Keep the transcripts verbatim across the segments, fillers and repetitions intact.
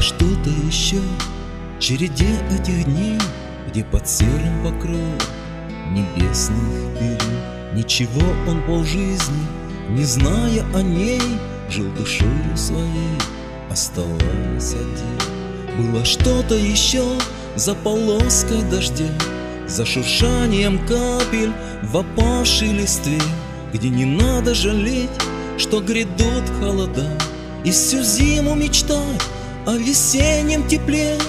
что-то еще в череде этих дней, где под серым покровом небесных перин ничего он полжизни, не зная о ней, жил душою своей, оставаясь один. Было что-то еще за полоской дождя, за шуршанием капель в опавшей листве, где не надо жалеть, что грядут холода, и всю зиму мечтать о весеннем тепле.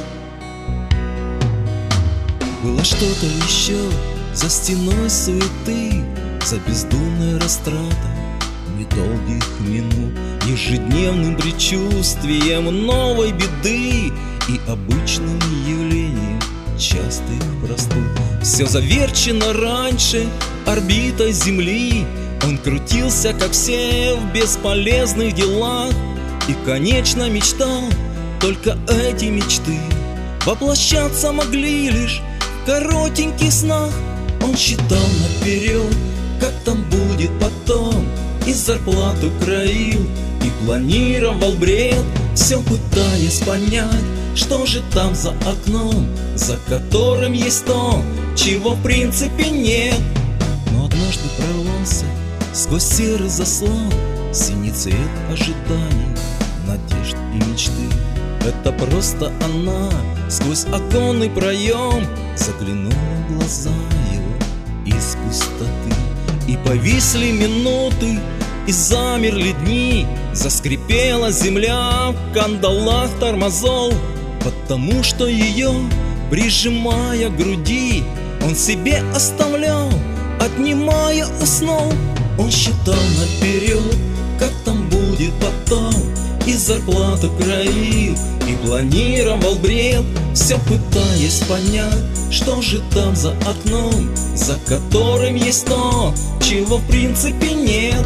Было что-то еще за стеной суеты, за бездумной растратой недолгих минут, ежедневным предчувствием новой беды и обычным явлением частых простуд. Все заверчено раньше орбитой Земли, он крутился, как все, в бесполезных делах, и, конечно, мечтал, только эти мечты воплощаться могли лишь в коротеньких снах. Он считал наперед, как там будет потом, и зарплату краил, и планировал бред, все пытаясь понять, что же там за окном, за которым есть то, чего в принципе нет. Но однажды прорвался сквозь серый заслон синий цвет ожиданий, надежд и мечты. Это просто она сквозь оконный проем заглянула в глаза его из пустоты. И повисли минуты, и замерли дни, заскрипела земля в кандалах тормозов, потому что ее, прижимая к груди, он себе оставлял, отнимая у снов. Он считал наперед, как там будет потом, и зарплату краил, и планировал бред, все пытаясь понять, что же там за окном, за которым есть то, чего в принципе нет.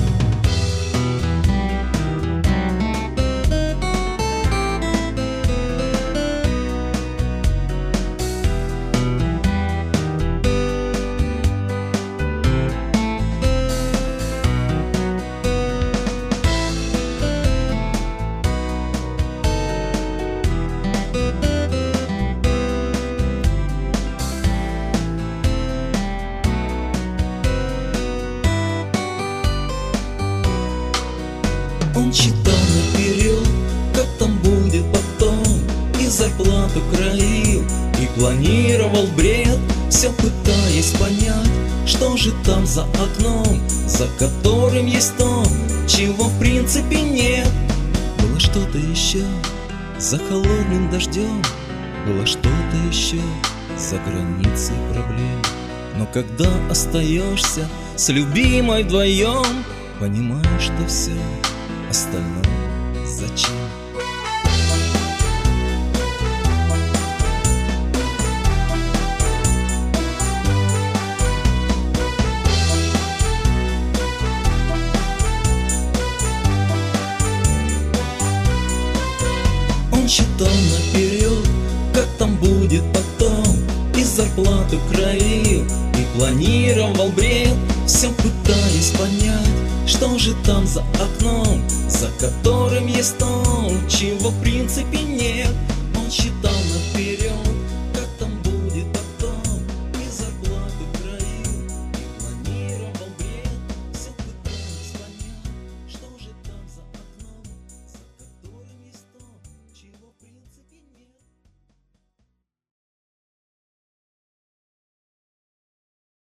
Он читал наперед, как там будет потом, и зарплату краил, и планировал бред, все пытаясь понять, что же там за окном, за которым есть то, чего в принципе нет. Было что-то еще за холодным дождем, было что-то еще за границей проблем. Но когда остаешься с любимой вдвоем, понимаешь, что все остальное зачем? Он считал наперед, как там будет потом, и зарплату краил, и планировал бред, все пытаясь понять, что же там за окном, за которым есть то, чего в принципе нет.